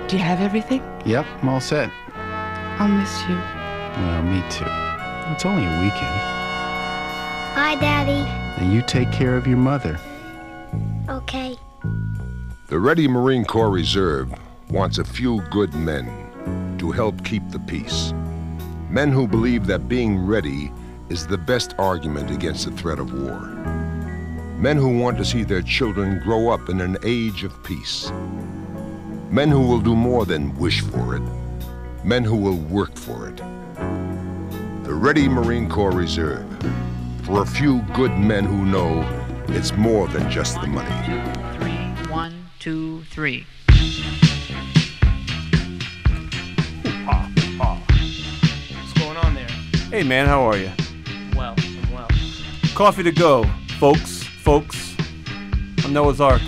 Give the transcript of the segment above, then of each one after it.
Do you have everything? Yep, I'm all set. I'll miss you. Well, me too. It's only a weekend. Bye, Daddy. And you take care of your mother. Okay. The Ready Marine Corps Reserve wants a few good men to help keep the peace. Men who believe that being ready is the best argument against the threat of war. Men who want to see their children grow up in an age of peace. Men who will do more than wish for it. Men who will work for it. The Ready Marine Corps Reserve. For a few good men who know it's more than just the money. 1, 2, 3. What's going on there? Hey man, how are you? I'm well. Coffee to go, folks. I'm Noah's Ark.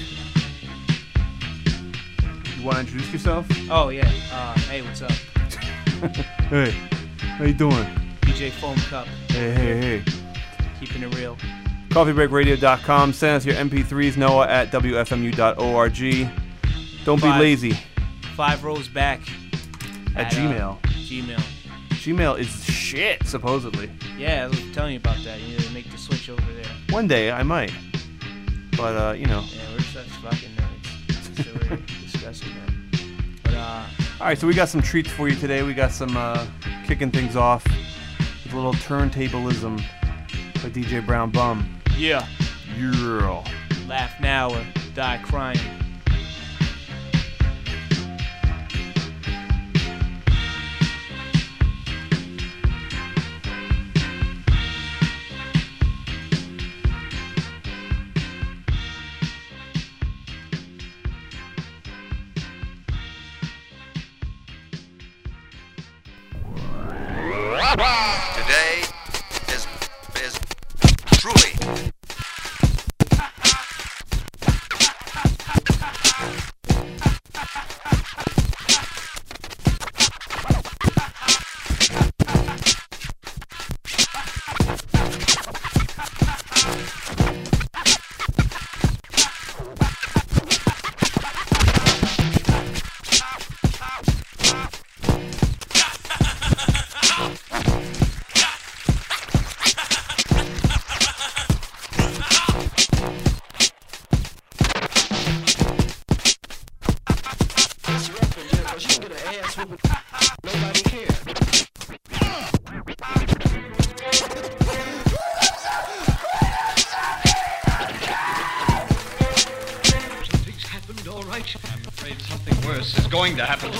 You want to introduce yourself? Oh, yeah. Hey, what's up? Hey, how you doing? DJ Foam Cup. Hey. Keeping it real. CoffeeBreakRadio.com. Send us your MP3s, Noah at WFMU.org. Don't be lazy. 5 rows back. At Gmail. Gmail. Gmail is shit, supposedly. Yeah, I was telling you about that. You need to make the switch over there. One day, I might. But, you know. Yeah, we're such fucking nerds. So we're discussing that. But, Alright, so we got some treats for you today. We got some, kicking things off with a little turntablism by DJ Brown Bum. Yeah. Yeah. Laugh now or die crying. Today is truly going to happen.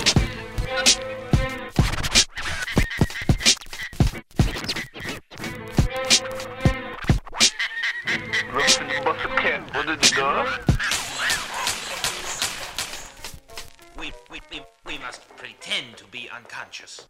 We must pretend to be unconscious.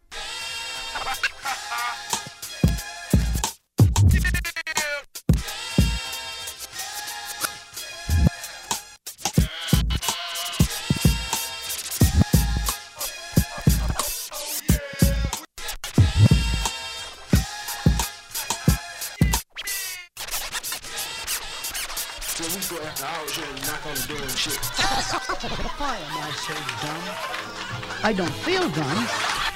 Why am I so dumb? I don't feel dumb.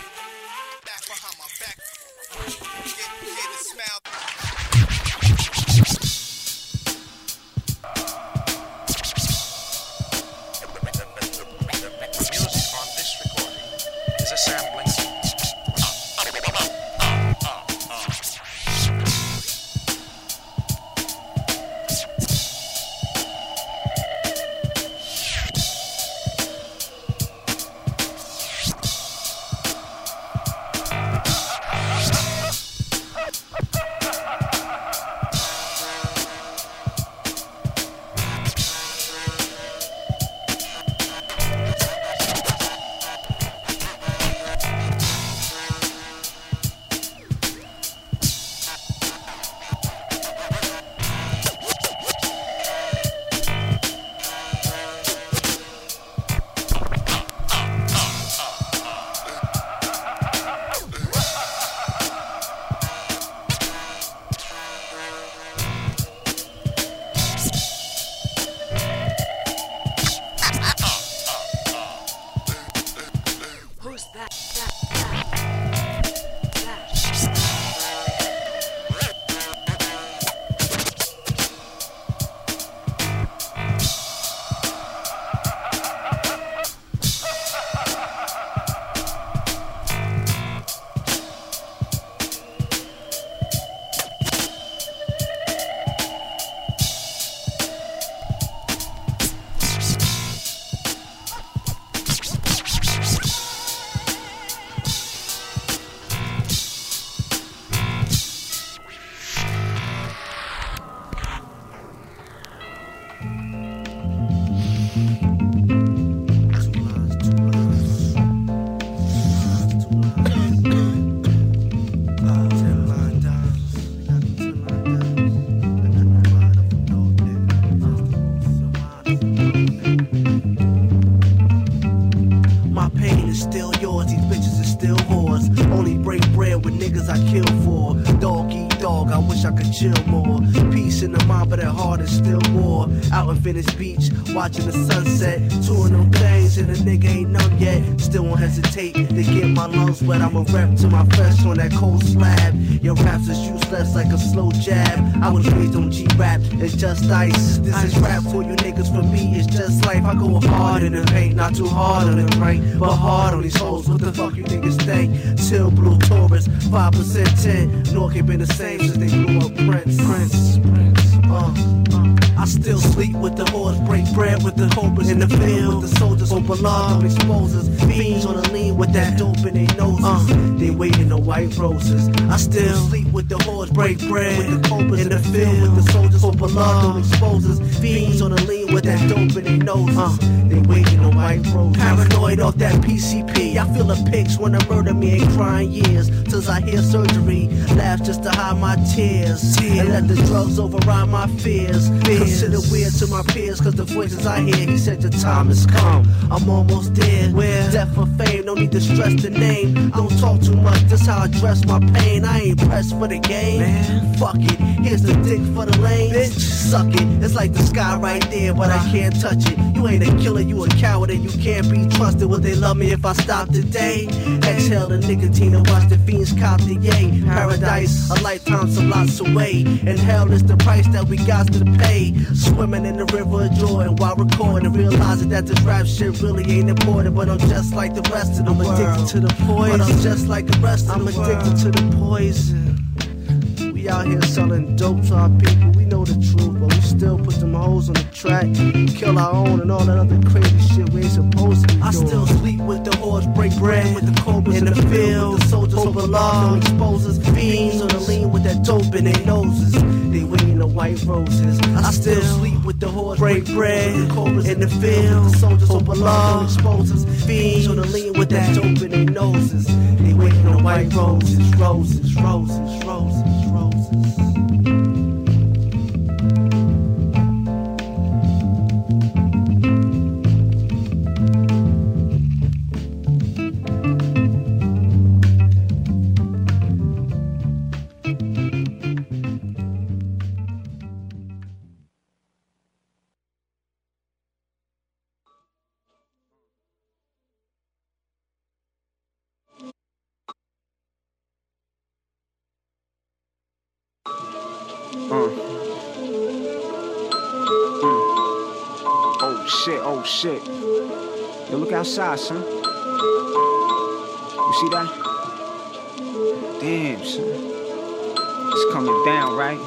Music on this recording is a sampling. chill more. Peace in the mind, but at heart is still war. Out in Venice Beach, watching the sunset. Two of them things, and the nigga ain't numb yet. Still won't hesitate to get my lungs wet. I'm a rep to my flesh on that cold slab. Your raps is useless like a slow jab. I was raised on G-rap, it's just ice. This is rap for you niggas, for me it's just life. I go hard in the paint, not too hard on the right, but hard on these hoes. What the fuck you niggas think? Till Blue Taurus, 5% 10. Nork ain't been the same since they blew up Prince. I still sleep with the horse, break bread with the cobras in the field, with the soldiers on Ballard, exposers, fiends on the lean with that dope in their noses. They waiting the white roses. I still sleep with the horse, break bread with the cobras in the field, with the soldiers on Ballard, exposers, fiends on the lean with that dope in their noses. They waiting the white roses. Paranoid off that PCP. I feel the pigs when they murder me, ain't crying years. Till I hear surgery, laugh just to hide my tears, and let the drugs override my fears. Consider weird to my peers, cause the voices I hear, he said your time has come. I'm almost there. Where? Death for fame, no need to stress the name. Don't talk too much, that's how I dress my pain. I ain't pressed for the game. Man. Fuck it, here's the dick for the lane. Bitch, suck it. It's like the sky right there, but I can't touch it. You ain't a killer, you a coward, and you can't be trusted. Will they love me if I stop today? Exhale the nicotine and watch the fiends cop the yay. Paradise, a lifetime, some lots away. And hell is the price that we got to pay. Swimming in the river of joy while recording and realizing that this rap shit really ain't important. But I'm just like the rest of the world. I'm addicted to the poison. But I'm just like the rest of the world. I'm addicted to the poison. We out here selling dope to our people. We know the truth, but we still put them hoes on the track, kill our own and all that other crazy shit we ain't supposed to be doing. I still sleep with the horse, break bread with the cobras in the field, with the soldiers on Ballard, no exposers, fiends on the lean with that dope in their noses. They waiting the white roses. I still sleep with the horse, break bread with the cobras in the field, with the soldiers on Ballard, no exposers, fiends on the lean with that dope in their noses. They waiting the white roses, roses, roses, roses, roses. Oh shit. Yo, look outside, son. You see that? Damn, son. It's coming down, right?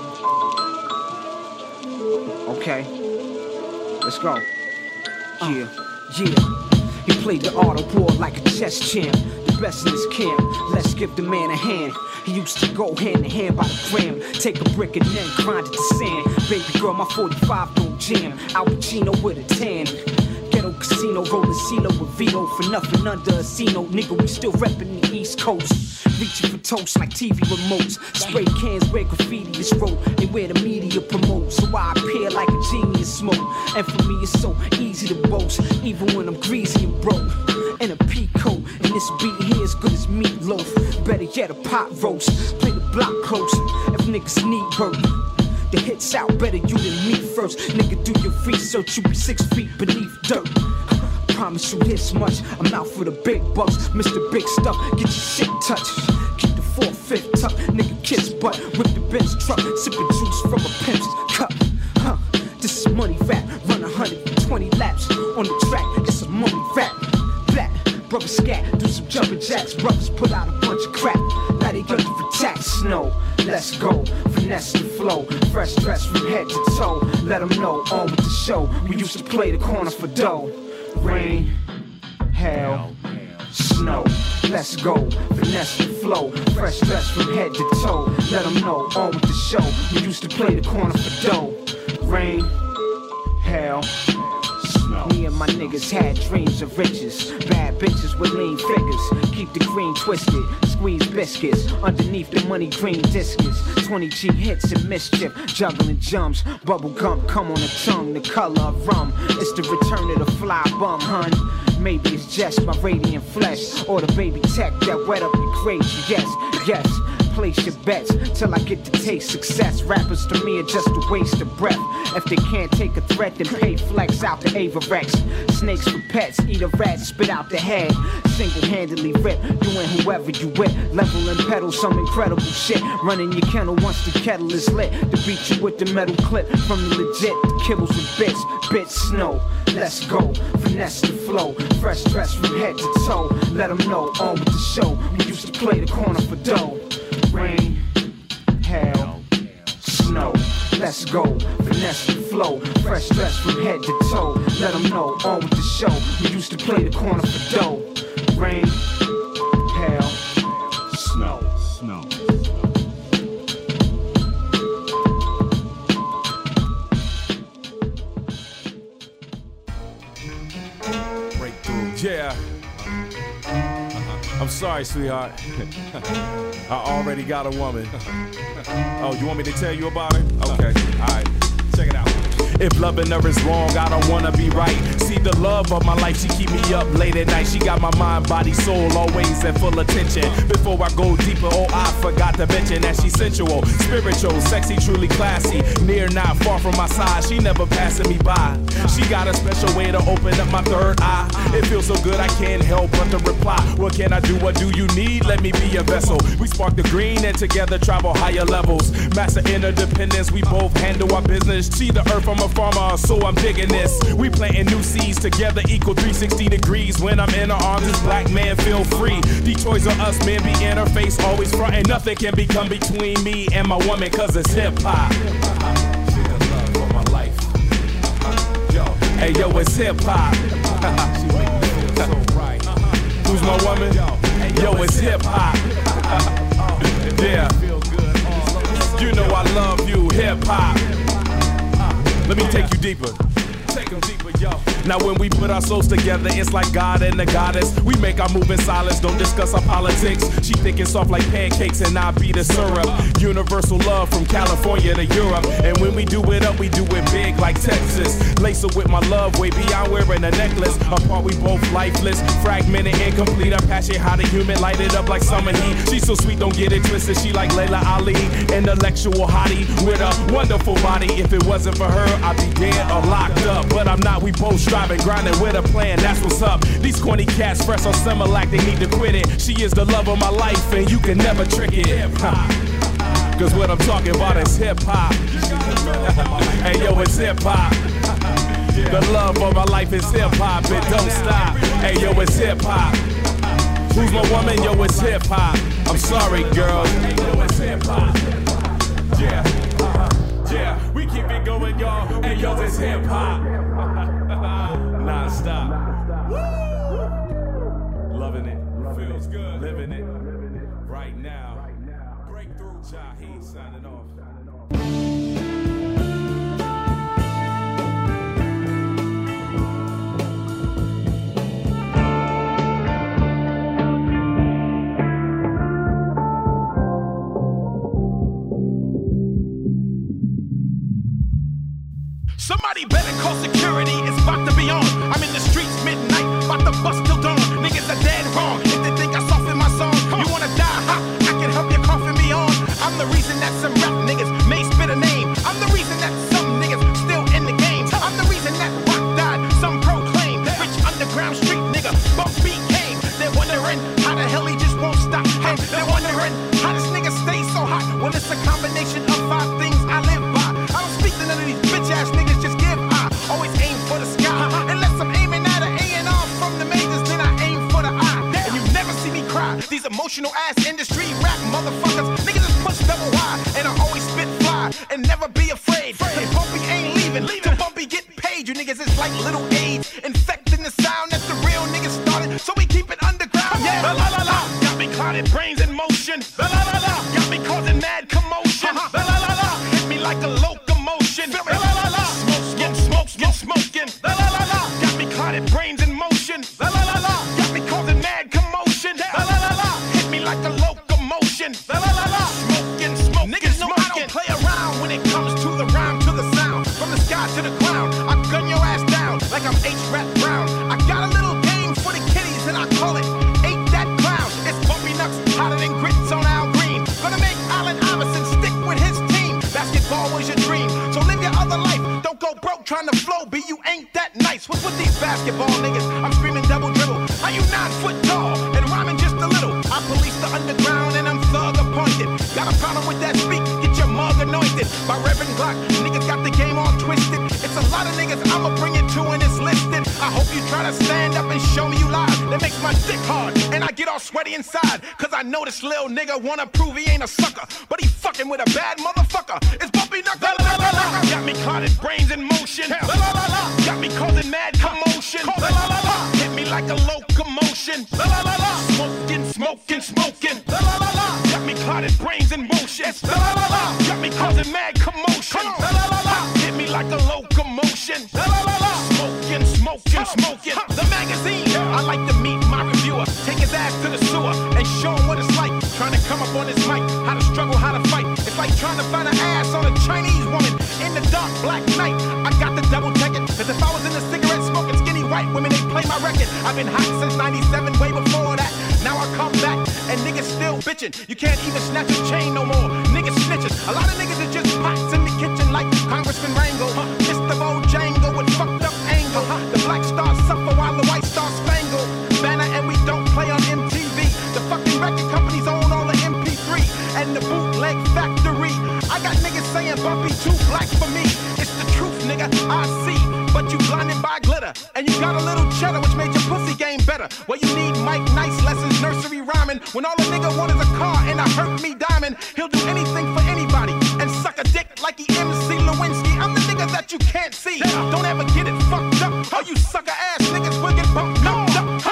Okay. Let's go. Yeah. He played the art of war like a chess champ. The best in his camp. Let's give the man a hand. He used to go hand in hand by the gram. Take a brick and then grind it to sand. Baby girl, my 45 don't jam. Al Pacino with a tan. Ghetto casino, rolling CeeLo with Vito. For nothing under a C-note. Nigga, we still reppin' the East Coast. Reaching for toast like TV remotes. Spray cans where graffiti is wrote. And where the media promotes. So I appear like a genius smoke. And for me it's so easy to boast. Even when I'm greasy and broke. In a peacoat. And this beat here is good as meatloaf. Better yet a pot roast. Play the block close. If niggas need work. The hits out better you than me first. Nigga, do your research, you be 6 feet beneath dirt. Promise you this much, I'm out for the big bucks. Mr. Big Stuff, get your shit touched. Keep the 4/5 tuck, nigga kiss butt. Whip the Benz truck, sipping juice from a pimp's cup. This is money rap, run 120 laps. On the track, it's a money rap. Black, brother scat, do some jumping jacks. Brothers put out a bunch of crap. Now they under attack, snow. Let's go, finesse the flow. Fresh dress from head to toe. Let them know, on with the show. We used to play the corner for dough. Rain, hail, snow. Let's go, finesse the flow. Fresh dress from head to toe. Let them know, on with the show. We used to play the corner for dough. Rain, hail, snow. Me and my niggas had dreams of riches. Bad bitches with lean figures. Keep the green twisted. Squeeze biscuits underneath the money green discus. 20 G hits and mischief. Juggling jumps. Bubble gum come on the tongue. The color of rum. It's the return of the fly bum, hun. Maybe it's just my radiant flesh. Or the baby tech that wet up your crazy. Yes. place your bets till I get to taste success. Rappers to me are just a waste of breath. If they can't take a threat, then pay flex out the Avarex. Snakes for pets, eat a rat, spit out the head. Single-handedly rip, you and whoever you with. Level and pedal some incredible shit. Running your kennel once the kettle is lit. To beat you with the metal clip from the legit. The kibbles with bits, bits snow. Let's go, finesse the flow. Fresh dress from head to toe. Let them know, on with the show. We used to play the corner for dough. Rain, hail, snow. Let's go, finesse the flow. Fresh dress from head to toe. Let them know, on with the show. We used to play the corner for dough. Rain, hail, snow. Breakthrough. Yeah. I'm sorry, sweetheart. I already got a woman. Oh, you want me to tell you about it? Okay, alright. Check it out. If loving her is wrong, I don't wanna be right. See the love of my life, she keep me up late at night. She got my mind, body, soul, always at full attention. Before I go deeper, oh, I forgot to mention that she's sensual, spiritual, sexy, truly classy. Near, not far from my side, she never passing me by. She got a special way to open up my third eye. It feels so good, I can't help but to reply. What can I do? What do you need? Let me be your vessel. We spark the green and together travel higher levels. Master interdependence, we both handle our business. See the earth from a farmer, so I'm digging this. We planting new seeds together, equal 360 degrees. When I'm in her arms, this black man feel free. These toys are us, men be interface, always frontin'. Nothing can become between me and my woman, cause it's hip-hop. She the love of my life. Hey yo, it's hip-hop. She make me feel so right. Who's my woman? Yo, it's hip-hop. Yeah. You know I love you, hip-hop. Let me take you deeper. Take them deeper, yo. Now when we put our souls together, it's like God and the goddess. We make our move in silence, don't discuss our politics. She thinking soft like pancakes and I be the syrup. Universal love from California to Europe. And when we do it up, we do it big like Texas. Lace her with my love, way beyond wearing a necklace. Apart we both lifeless, fragmented, incomplete. Our passion, how the human light it up like summer heat. She's so sweet, don't get it twisted. She like Layla Ali, intellectual hottie with a wonderful body. If it wasn't for her, I'd be dead or locked up. But I'm not, we both striving, grinding with a plan, that's what's up. These corny cats fresh on Similac, they need to quit it. She is the love of my life and you can never trick it. Cause what I'm talking about is hip-hop. Hey yo, it's hip-hop. The love of my life is hip-hop, it don't stop. Hey yo, it's hip-hop. Who's my woman? Yo, it's hip-hop. I'm sorry, girl. Hey yo, it's hip-hop. Yeah. Yeah, we keep it going, y'all. Hey, yo, it's hip hop. Non-stop. Woo! Loving it. Feels good. Living it. Right now. Breakthrough. Jaheed signing off. Somebody better call security, it's about to be on. I'm in the streets midnight, about to bust till dawn. Niggas are dead wrong, if they think I soften my song. You wanna die, ha? I can help you coffin me on. I'm the reason that some rap niggas may spit a name. I'm the reason that some niggas still in the game. I'm the reason that rock died, some proclaim. Rich underground street nigga, bump beat came. They're wondering how the hell he just won't stop. And they're wondering how this nigga stays so hot. Well, it's a combination of 5 things I live by. I don't speak to none of these bitch ass niggas, just give eye. Always aim for the sky. Unless I'm aiming at an A&R from the majors, then I aim for the eye. And you never see me cry. These emotional ass industry rap motherfuckers, niggas just push double Y. And I always spit fly and never be afraid. The Bumpy ain't leaving till Bumpy get paid. You niggas is like little AIDS, infecting the sound that the real niggas started. So we keep it underground. Yeah, la la la la. Got me clouded brains in motion. La la la la. Got me causing mad commotion. La la la la. Hit me like a locomotion. La la la la. Smoking. La la la la. Got me clouded brains in motion. La la la la. Got me causing mad commotion. La la la la. Hit me like a locomotion. La la la la. Smoking. Niggas know I don't play around when it comes to the rhyme, to the sound. From the sky to the ground, I gun your ass down like I'm H-Rap Brown. I got a little game for the kiddies and I call it Ain't That Clown. It's Bumpy Nuts, hotter than grits on Al Green. Gonna make go broke trying to flow, B, you ain't that nice. What's with these basketball niggas? I'm screaming double dribble. How you 9 foot tall and rhyming just a little? I police the underground and I'm thug appointed. Got a problem with that speak? Get your mug anointed by Reverend Glock. Niggas got the game all twisted. It's a lot of niggas I'ma bring it to and it's listed. I hope you try to stand up and show me you live. That makes my dick hard and I get all sweaty inside. Cause I know this little nigga wanna prove he ain't a sucker, but he fucking with a bad motherfucker. It's Bumpy Knuckle. Got me clotted brains in motion. Got me causing mad commotion. Hit me like a locomotion. Smoking, smoking, smoking. Got me clotted brains in motion. Got me causing mad commotion. Hit me like a locomotion. Smoking, smoking, smoking. The magazine. I like to meet my reviewer. Take his ass to the sewer and show him what it's like. Trying to come up on this mic. How to struggle, how to fight. It's like trying to find an ass on a Chinese woman in the dark black night. I got to double check it. Cause if I was in the cigarette smoking skinny white women, they play my record. I've been hot since 97, way before that. Now I come back and niggas still bitching. You can't even snatch a chain no more. Niggas snitching. A lot of niggas are just pots in the kitchen like Congressman Rango. Mr. Bojangle with fucked up angle. The black stars suffer while the white stars spangle. Banner and we don't play on MTV. The fucking record companies own all the MP3 and the bootleg factory. I got niggas saying Bumpy too black for me. It's the truth, nigga, I see. But you blinded by glitter. And you got a little cheddar, which made your pussy game better. Well, you need Mike Nice lessons, nursery rhyming. When all a nigga want is a car and a hurt me diamond. He'll do anything for anybody and suck a dick like he MC Lewinsky. I'm the nigga that you can't see. Don't ever get it fucked up. All you sucker ass niggas will get bumped up.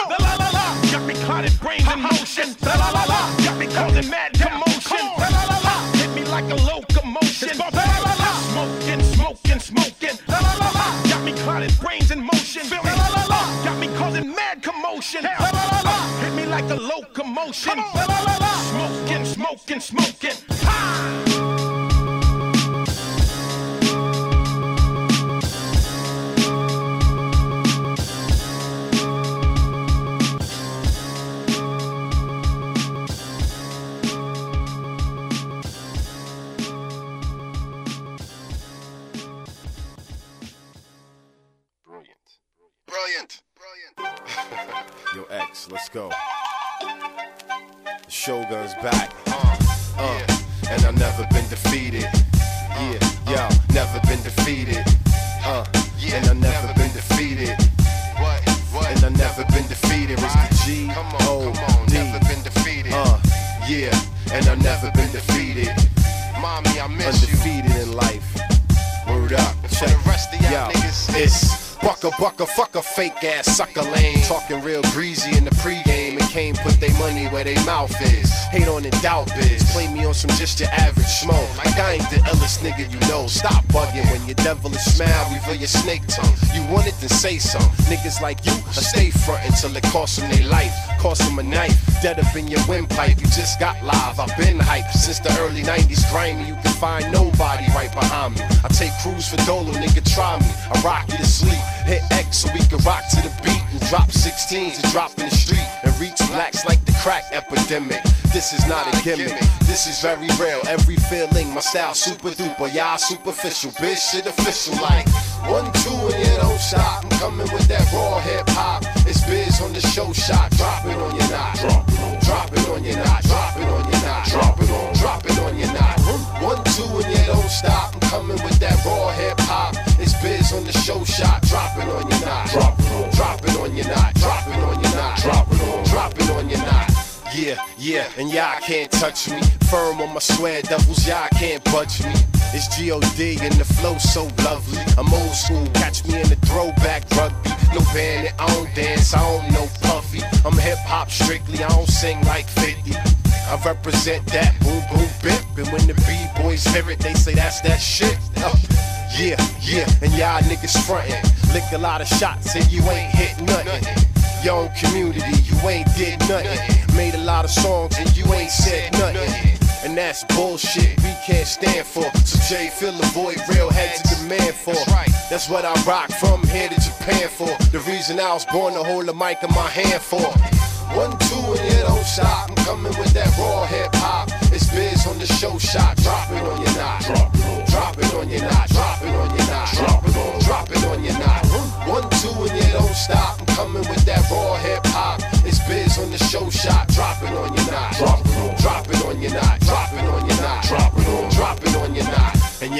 Got me clotted brains in motion. Got me causing mad commotion. Hit me like a locomotion. Smoking, smoking, smoking. Got me clotted brains in motion. Got me causing mad commotion. Hit me like a locomotion. Smoking, smoking, smoking. Yo, X, let's go. The Shogun's back. And I've never been defeated. Yeah, never been defeated. And I've never been defeated. And I've never been defeated. It's the G-O-D. Never been defeated. Yeah, and I've never been defeated. Mommy, I miss Undefeated in life. Word up. Check. The rest of y'all niggas. It's Bucka, fuck a fake ass sucker lane. Talking real greasy in the pregame and can't put they money where they mouth is. Hate on the doubt biz, play me on some just your average smoke. Like I ain't the illest nigga you know. Stop bugging when your devilish smile reveal your snake tongue. You want it, then say so. Niggas like you, I stay frontin' till it cost them their life. Cost them a knife, dead up in your windpipe. You just got live, I've been hyped since the early 90s. Grimy, you can find nobody right behind me. I take crews for Dolo, nigga, try me. I rock you to sleep. Hit X so we can rock to the beat and drop 16s to drop in the street and reach blacks like the crack epidemic. This is not a gimmick, this is very real. Every feeling, my style super duper, y'all superficial, bitch, shit official like 1, 2 and you don't stop. I'm coming with that raw hip hop. It's Biz on the show shot. Drop it on your knot. Drop it on your knot. Drop it on your knot. Drop it on your knot. 1, 2 and you don't stop. I'm coming with that raw hip hop. It's Biz on the show shot. Drop it on your knot. Drop it on your knot. Drop it on your knot. Drop it on your knot. Yeah, and y'all can't touch me. Firm on my swear devils, y'all can't budge me. It's G.O.D. and the flow so lovely. I'm old school, catch me in the throwback rugby. No bandit, I don't dance, I don't know Puffy. I'm hip-hop strictly, I don't sing like 50. I represent that boom boom bip. And when the B-boys hear it, they say that's that shit. Yeah, and y'all niggas frontin'. Lick a lot of shots and you ain't hit nothing. Your own community, you ain't did nothing. Made a lot of songs and you ain't said nothing. And that's bullshit we can't stand for. So Jay, fill the void, real heads to demand for. That's what I rock from here to Japan for. The reason I was born to hold the mic in my hand for. 1, 2 and you don't stop. I'm coming with that raw hip hop. It's Biz on the show shot. Drop it on your knot. Drop it on your knot. Drop it on your knot. Drop it on.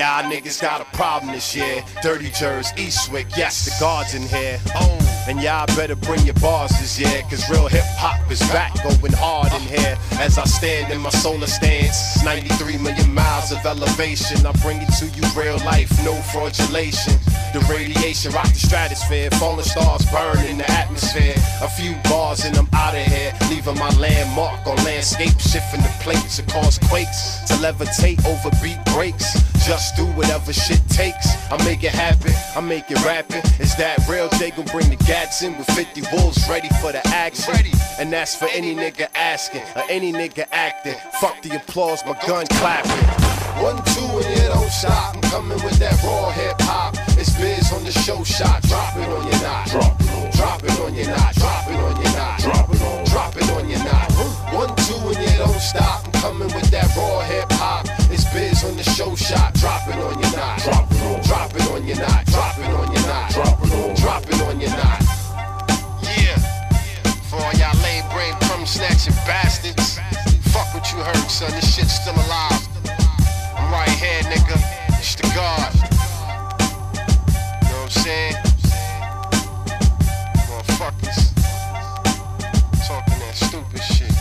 Y'all niggas got a problem this year. Dirty Jers, Eastwick, yes, the guards in here. And y'all better bring your bars this year, cause real hip-hop is back, going hard in here. As I stand in my solar stance, 93 million miles of elevation. I bring it to you real life, no fraudulation. The radiation rock the stratosphere, falling stars burn in the atmosphere. A few bars and I'm out of here, leaving my landmark on landscape, shifting the plates to cause quakes, to levitate over beat breaks. Just do whatever shit takes. I make it happen, I make it rapping. Is that real? They gon' bring the gats in with 50 wolves ready for the action. And that's for any nigga asking or any nigga acting. Fuck the applause, my gun clapping. 1, 2, and you don't stop. I'm coming with that raw hip hop. It's Biz on the show shot. Drop it on your knot. Drop it on your knot. Drop it on your knot. Drop it on your knot. 1, 2, and you don't stop. I'm coming with that raw hip hop. It's Biz on the show shot. Drop it on your knot. Drop it on your knot. Drop it on your knot. Drop it on your knot. Yeah. For all y'all lame brain crumb snatching bastards. Fuck what you heard, son. This shit's still alive. I'm right here, nigga. It's the God. You know what I'm saying? Motherfuckers talking that stupid shit.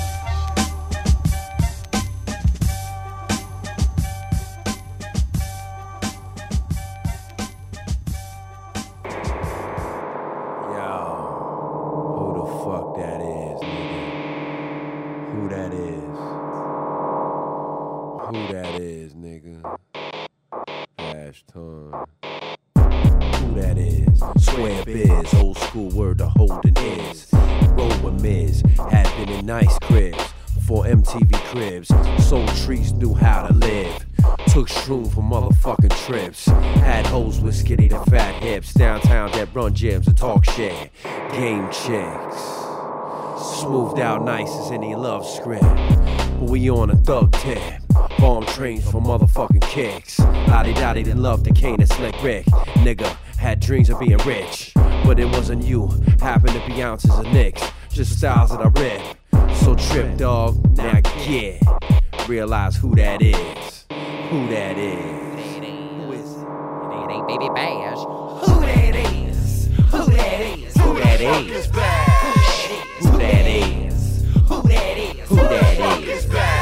Who that is? Square biz, old school word to holding is. Roll with Miz, had been in nice cribs before MTV cribs. Sold trees, knew how to live. Took shroom for motherfucking trips. Had hoes with skinny to fat hips. Downtown that run gyms and talk shit. Game chicks. Smoothed out nice as any love script. But we on a thug tip. Bomb trains for motherfucking kicks. Lottie-dottie that loved the cane and slick Rick. Nigga had dreams of being rich, but it wasn't you. Happened to be ounces of nicks, just styles that I read. So trip, dog, now I get. Realize who that is. Who that is. Who is it? It ain't Baby Bash. Who that is? Who that is? Who that is? Who that is? Who that is? Who that is?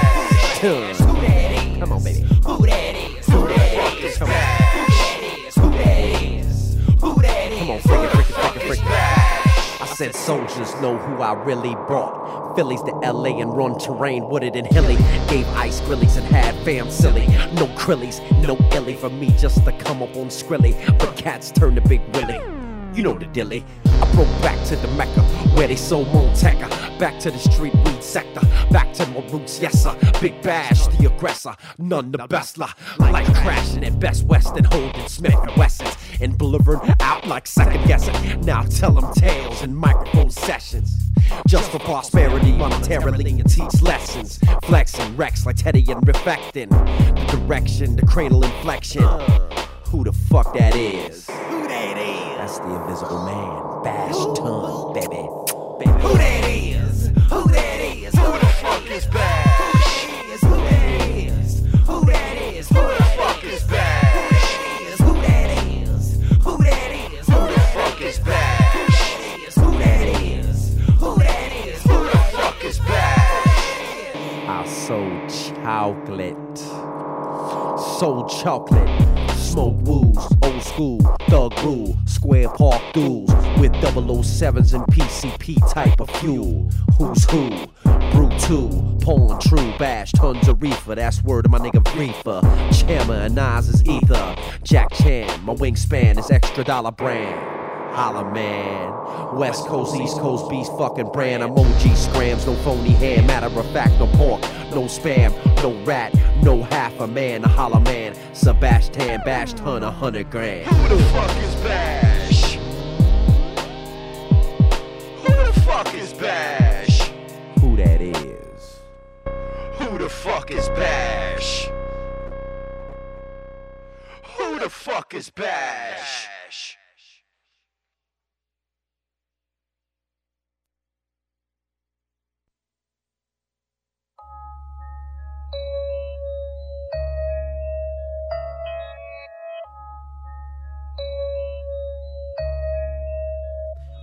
Come on, baby. Who that is? Who that is? Come on. Who that is? Who that is? Come on, freak it. I said soldiers know who I really brought. Phillies to LA and run terrain, wooded and hilly. Gave ice grillies and had fam silly. No krillies, no illy for me just to come up on Skrilly. But cats turn to Big Willie. You know the dilly. I broke back to the Mecca, where they sold Monteca. Back to the street weed sector, back to my roots, yes sir. Big Bash, the aggressor, none the best la. Like crashing at Best Western, holding Smith and Wessons. And delivering out like second guessing. Now tell them tales in microphone sessions. Just for prosperity, monetarily and teach lessons. Flexing wrecks like Teddy and Reflecting. The direction, the cradle inflection. Who the fuck that is? Who that is? That's the invisible man, Bash Ton, baby. Who that is? Who that is? Who the fuck is Bash? Who that is? Who that is? Who the fuck is Bash? Who that is? Who that is? Who the fuck is Bash? Who that is? Who that is? Who the fuck is Bash? I sold chocolate. Sold chocolate. Smoke woos, old school, thug rule, square park duels with 007s and PCP type of fuel. Who's who? Brew 2, Pawn True, Bash, tons of reefer. That's word of my nigga Reefer. Chammer and Nas is ether. Jack Chan, my wingspan is extra dollar brand. Holla man, West Coast, East Coast, beast fucking brand. Emoji scrams, no phony hand. Matter of fact, no pork, no spam, no rat, no half a man. A holla man, Sebastian Bash, ton 100 grand. Who the fuck is Bash? Who the fuck is Bash? Who that is? Who the fuck is Bash? Who the fuck is Bash?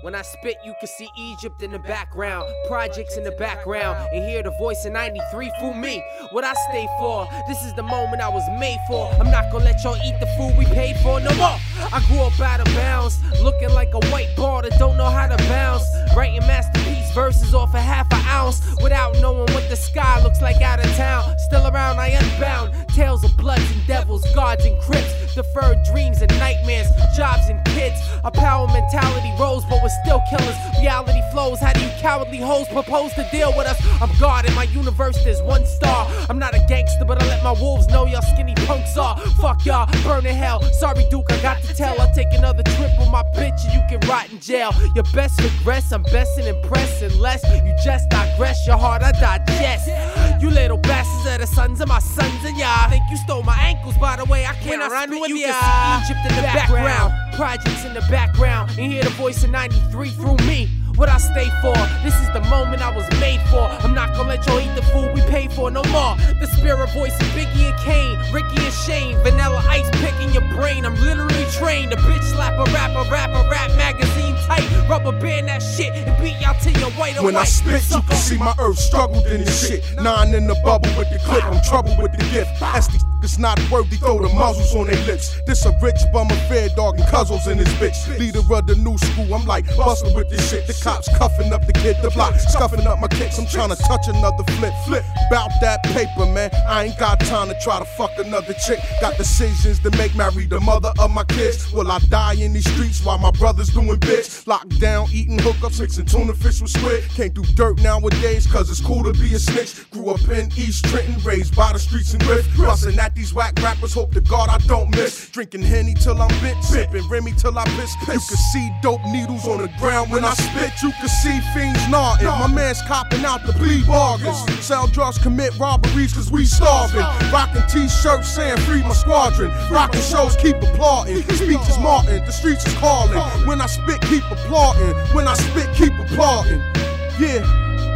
When I spit, you can see Egypt in the background, projects in the background, and hear the voice of 93 fool me. What I stay for, this is the moment I was made for. I'm not gonna let y'all eat the food we paid for no more. I grew up out of bounds, looking like a white ball that don't know how to bounce. Writing masterpiece verses off a half an ounce, without knowing what the sky looks like out of town. Still around, I unbound. Tales of bloods and devils, gods and crips, deferred dreams and nightmares, jobs and kids. Our power mentality rose, but we're still killers. Reality flows. How do you cowardly hoes propose to deal with us? I'm God in my universe, there's one star. I'm not a gangster, but I let my wolves know y'all skinny punks are. Fuck y'all, burn in hell. Sorry, Duke, I got to tell. I'll take another trip with my bitch and you can rot in jail. Your best regrets, I'm best and impressed. Unless you just digress, your heart I digest. You little bastards are the sons of my sons, and y'all think you stole my ankles. By the way, I can't rhyme with you. You can see Egypt in the background, projects in the background, and hear the voice of 93 through me. What I stay for, this is the moment I was made for. I'm not gonna let y'all eat the food we paid for no more. The spirit voice of Biggie and Kane, Ricky and Shane, Vanilla Ice picking your brain. I'm literally trained. A bitch slap a rapper, rap magazine tight, rubber band that shit and beat y'all till you're white or When white. I spit, you can see my earth struggled in this shit. 9 in the bubble with the clip, I'm trouble with the gift. As these it's not worthy, throw the muzzles on their lips. This a rich bummer, fair dog and Cuzzles in this bitch. Leader of the new school, I'm like bustin' with this shit. The cops cuffing up the kid, the block scuffing up my kicks. I'm trying to touch another flip. Bout that paper, man. I ain't got time to try to fuck another chick. Got decisions to make, marry the mother of my kids. Will I die in these streets while my brother's doing bits? Locked down, eating hookups, mixing tuna fish with squid. Can't do dirt nowadays, cause it's cool to be a snitch. Grew up in East Trenton, raised by the streets and riff. Bustin' at these whack rappers, hope to God I don't miss. Drinking Henny till I'm bit, sipping Remy till I piss. You can see dope needles on the ground when I spit. You can see fiends gnawing. My man's copping out the plea bargains. Sell drugs, commit robberies cause we starving. Rocking t-shirts saying free my squadron. Rocking shows, keep applauding. Speech is Martin, the streets is calling. When I spit, keep applauding. When I spit, keep applauding. Yeah.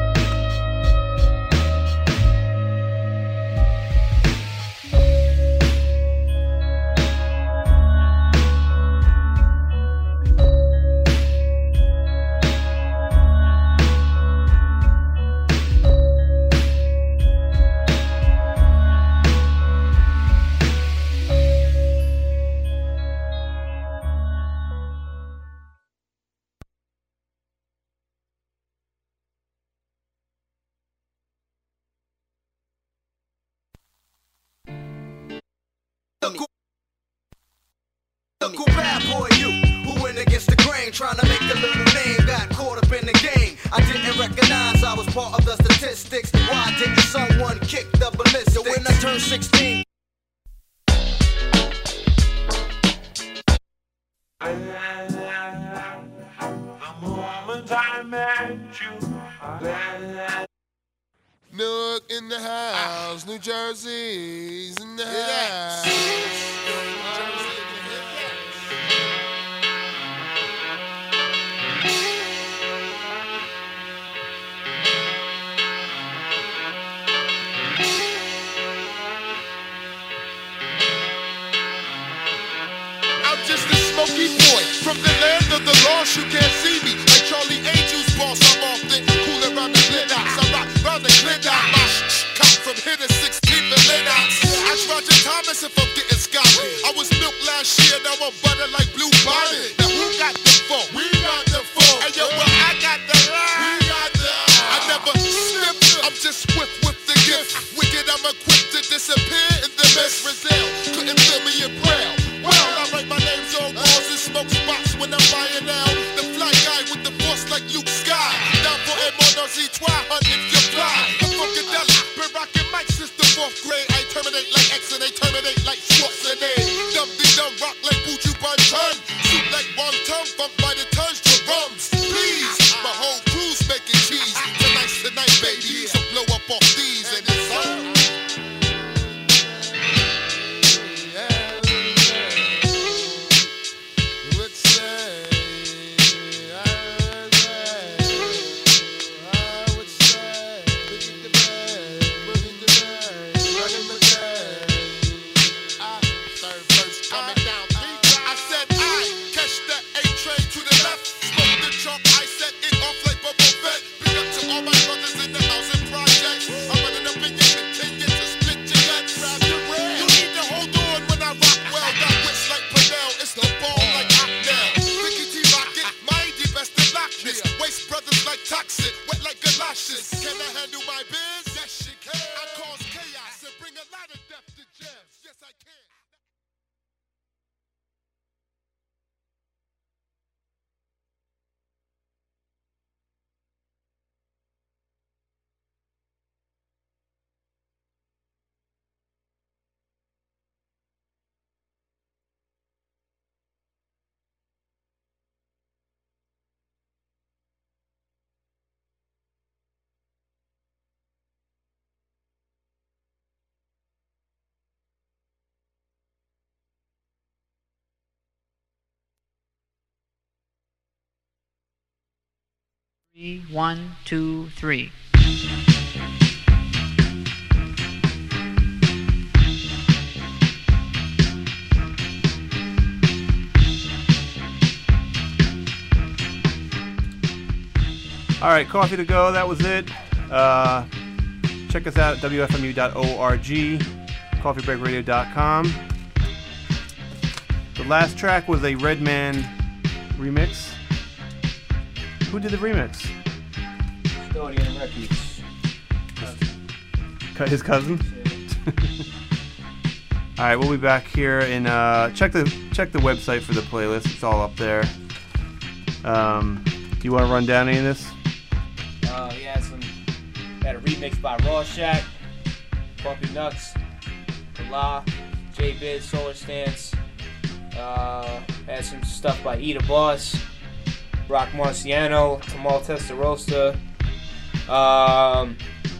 Look bad boy you, who went against the grain, trying to make a little name, got caught up in the game. I didn't recognize I was part of the statistics. Why didn't someone kick the ballistics? So when I turned 16, the moment I met you, Newark in the house, New Jersey's in the house. I'm just a smoky boy from the land of the lost. You can't see me like Charlie Angel's boss. I'm often cool around the Glenox. I rock round the Glenox. My cop from here to 16th and Lennox. Ask Roger Thomas if I'm getting scholarly. I was milk last year, now I'm butter like Blue Bonnet. Now who got the phone? We got the phone. And yo, well, I got the line. We got the line. I never slipped. I'm just swift with the gift. Wicked, I'm equipped to disappear in the mess. Brazil couldn't feel me in Braille. Well, I write my names on walls and smoke spots when I'm buying out. The fly guy with the force like Luke Sky. Down for M-O-N-O-Z, try hunt if you fly. The funkadelic, been rocking mics since the 4th grade. I terminate like X and they terminate like Schwarzenegger. Dumb rock like Buju Banton. Shoot like Wonton, funk by the tons to rums. Please, my whole crew's making cheese. Tonight's the night, baby. So blow up off these and it's on. 1, 2, 3. All right, coffee to go. That was it. Check us out at wfmu.org, coffeebreakradio.com. The last track was a Redman remix. Who did the remix? Custodian Records. His cousin? All right, we'll be back here and check the website for the playlist. It's all up there. Do you want to run down any of this? Had a remix by Rorschach, Bumpy Nuts, La, J-Biz, Solar Stance. Had some stuff by Eda Boss, Rock Marciano, Tamal Testarossa. A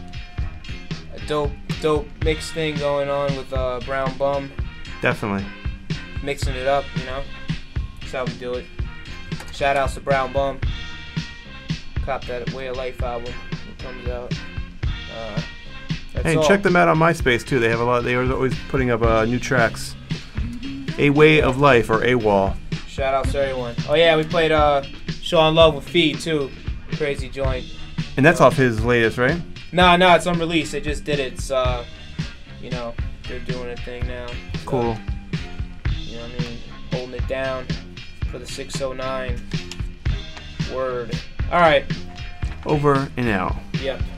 dope mix thing going on with Brown Bum. Definitely. Mixing it up, you know. That's how we do it. Shout outs to Brown Bum. Cop that Way of Life album when it comes out. Hey, and check them out on MySpace too. They have a lot. They are always putting up new tracks. A Way of Life or AWOL. Shout out to everyone. Oh yeah, we played Sean Love with Feed too. Crazy joint. And that's off his latest, right? No, it's unreleased. They just did it. It's you know, they're doing a thing now. So, cool. You know what I mean? Holding it down for the 609. Word. All right. Over and out. Yep.